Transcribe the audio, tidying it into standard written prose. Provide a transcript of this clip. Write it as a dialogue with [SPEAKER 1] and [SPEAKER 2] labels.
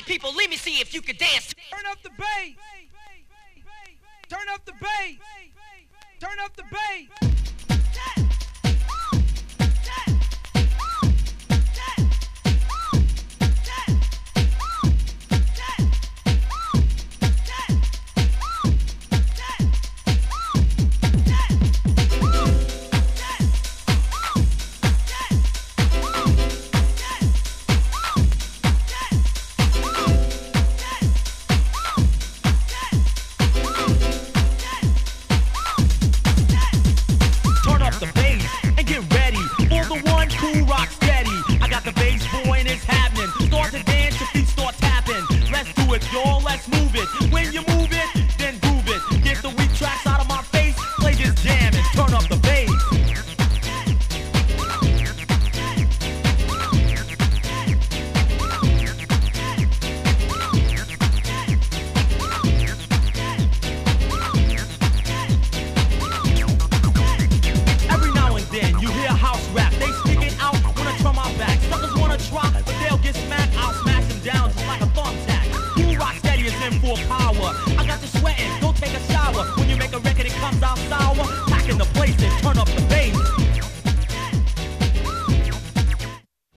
[SPEAKER 1] Hey people, let me see if you can dance.
[SPEAKER 2] Turn up the bass. Turn up the bass. Turn up the bass.
[SPEAKER 3] The bass and get ready for the one who rocks.